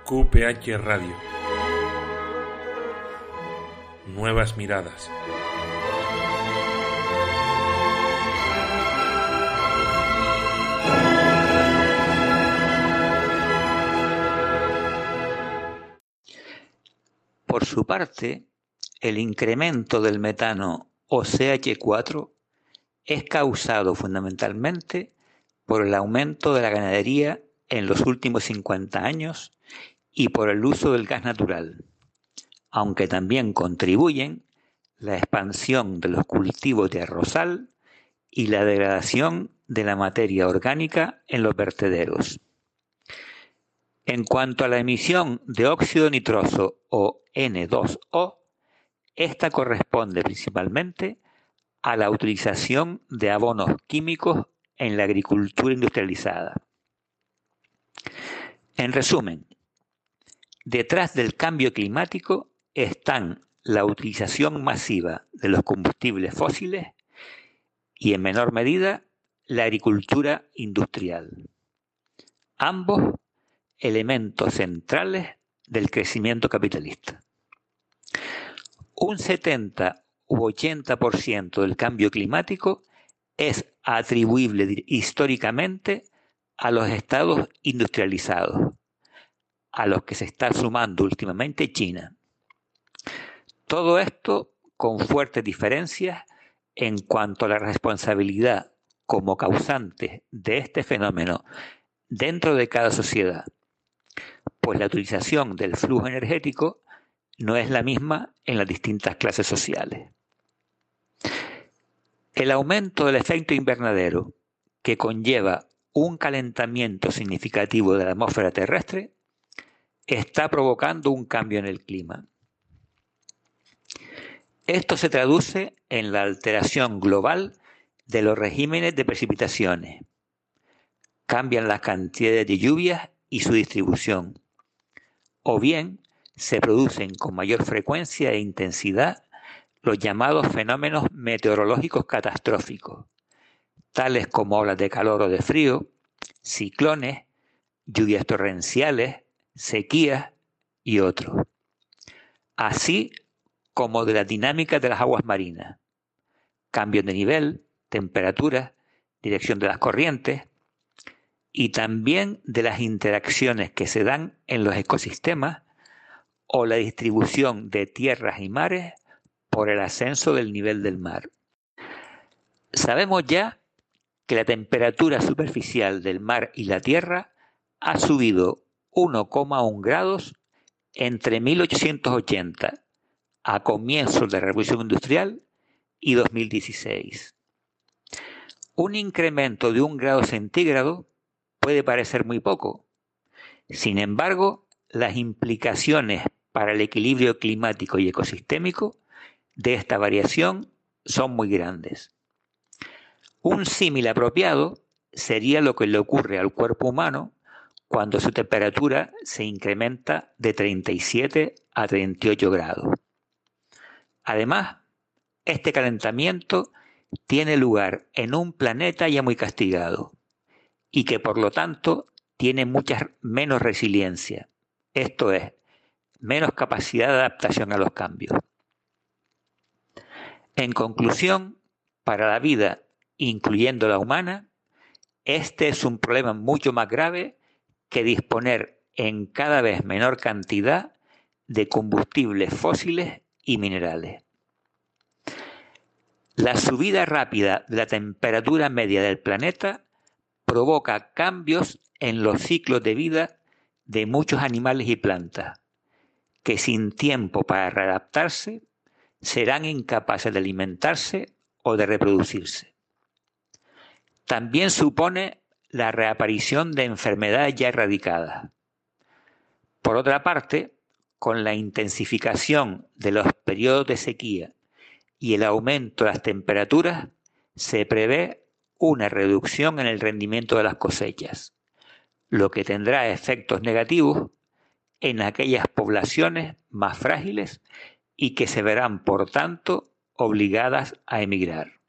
QPH Radio. Nuevas miradas. Por su parte, el incremento del metano o CH4 es causado fundamentalmente por el aumento de la ganadería en los últimos 50 años y por el uso del gas natural, aunque también contribuyen la expansión de los cultivos de arrozal y la degradación de la materia orgánica en los vertederos. En cuanto a la emisión de óxido nitroso o N2O, esta corresponde principalmente a la utilización de abonos químicos en la agricultura industrializada. En resumen, detrás del cambio climático están la utilización masiva de los combustibles fósiles y, en menor medida, la agricultura industrial. Ambos elementos centrales del crecimiento capitalista. Un 70 u 80% del cambio climático es atribuible históricamente a los estados industrializados, a los que se está sumando últimamente China. Todo esto con fuertes diferencias en cuanto a la responsabilidad como causantes de este fenómeno dentro de cada sociedad, pues la utilización del flujo energético no es la misma en las distintas clases sociales. El aumento del efecto invernadero, que conlleva un calentamiento significativo de la atmósfera terrestre, está provocando un cambio en el clima. Esto se traduce en la alteración global de los regímenes de precipitaciones. Cambian las cantidades de lluvias y su distribución, o bien se producen con mayor frecuencia e intensidad los llamados fenómenos meteorológicos catastróficos, tales como olas de calor o de frío, ciclones, lluvias torrenciales, sequías y otros, así como de la dinámica de las aguas marinas, cambios de nivel, temperatura, dirección de las corrientes, y también de las interacciones que se dan en los ecosistemas o la distribución de tierras y mares por el ascenso del nivel del mar. Sabemos ya que la temperatura superficial del mar y la tierra ha subido 1,1 grados entre 1880, a comienzos de la Revolución Industrial, y 2016. Un incremento de 1 grado centígrado puede parecer muy poco. Sin embargo, las implicaciones para el equilibrio climático y ecosistémico de esta variación son muy grandes. Un símil apropiado sería lo que le ocurre al cuerpo humano cuando su temperatura se incrementa de 37 a 38 grados. Además, este calentamiento tiene lugar en un planeta ya muy castigado y que por lo tanto tiene mucha menos resiliencia, esto es, menos capacidad de adaptación a los cambios. En conclusión, para la vida, incluyendo la humana, este es un problema mucho más grave que disponer en cada vez menor cantidad de combustibles fósiles y minerales. La subida rápida de la temperatura media del planeta provoca cambios en los ciclos de vida de muchos animales y plantas, que sin tiempo para readaptarse serán incapaces de alimentarse o de reproducirse. También supone la reaparición de enfermedades ya erradicadas. Por otra parte, con la intensificación de los periodos de sequía y el aumento de las temperaturas, se prevé una reducción en el rendimiento de las cosechas, lo que tendrá efectos negativos en aquellas poblaciones más frágiles y que se verán, por tanto, obligadas a emigrar.